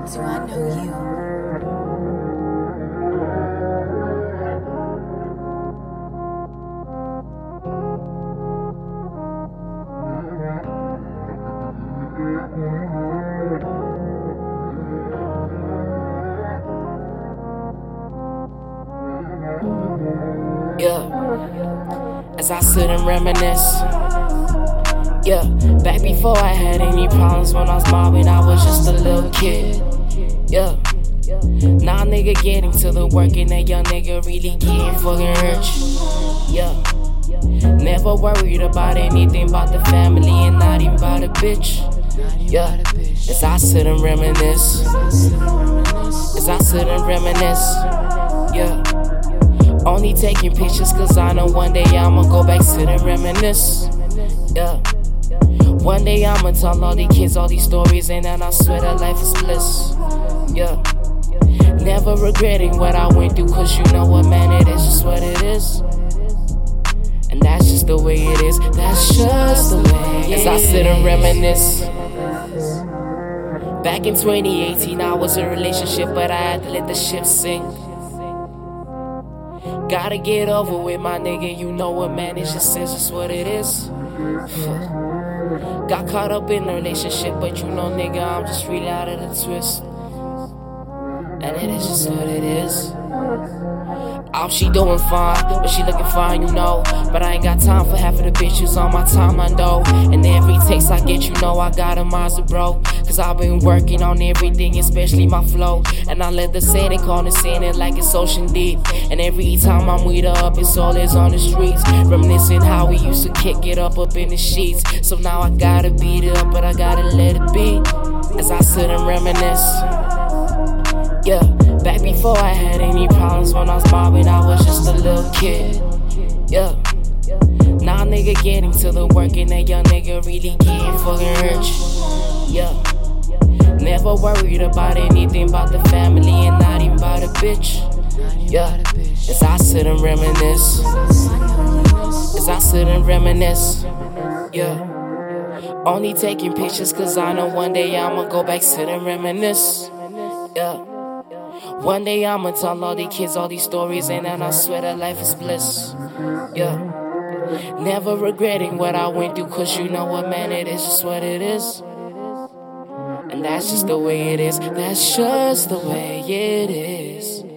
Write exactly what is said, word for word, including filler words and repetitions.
Do I know you? Yeah, as I sit and reminisce. Yeah, back before I had any problems when I was mobbing, I was just a little kid. Yeah, now nigga getting to the work and that young nigga really getting fucking rich. Yeah, never worried about anything about the family and not even about a bitch. Yeah, as I sit and reminisce. As I sit and reminisce. Yeah, only taking pictures cause I know one day I'ma go back, sit and reminisce. Yeah, one day I'ma tell all these kids all these stories and then I swear that life is bliss. Yeah, never regretting what I went through cause you know what, man, it is just what it is. And that's just the way it is, that's just the way it is. As I sit and reminisce. Back in twenty eighteen I was in a relationship but I had to let the ship sink. Gotta get over with my nigga, you know what, man, it just is just what it is. Got caught up in a relationship, but you know, nigga, I'm just really out of the twist. And it is just what it is. Oh, she doing fine, but she looking fine, you know. But I ain't got time for half of the bitches on my timeline, though. And every text I get, you know, I got a monster, bro. Cause I've been working on everything, especially my flow. And I let the say it, call it, saying it like it's ocean deep. And every time I'm with her up, it's always on the streets. Reminiscing how we used to kick it up up in the sheets. So now I gotta beat it up, but I gotta let it be. As I sit and reminisce. Yeah, back before I had any problems when I was mobbing, I was just a little kid. Yeah, now nigga getting to the work and that young nigga really getting fucking rich. Yeah, never worried about anything about the family and not even about a bitch. Yeah, as I sit and reminisce. As I sit and reminisce. Yeah, only taking pictures cause I know one day I'ma go back, sit and reminisce. Yeah, one day I'ma tell all these kids all these stories and then I swear that life is bliss. Yeah, never regretting what I went through cause you know what, man, it is just what it is. And that's just the way it is, that's just the way it is.